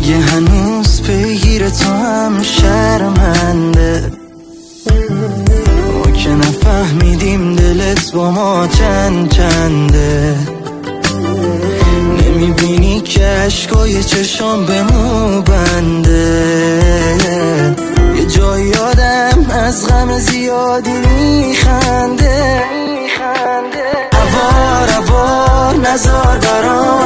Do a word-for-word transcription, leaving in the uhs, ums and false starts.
میگه هنوز پیگیر تو هم شرمنده. ما که نفهمیدیم دلت با ما چند چنده. نمیبینی که عشقای چشام به مو بنده. یه جایی آدم از غم زیادی میخنده. عوار عوار نزار برام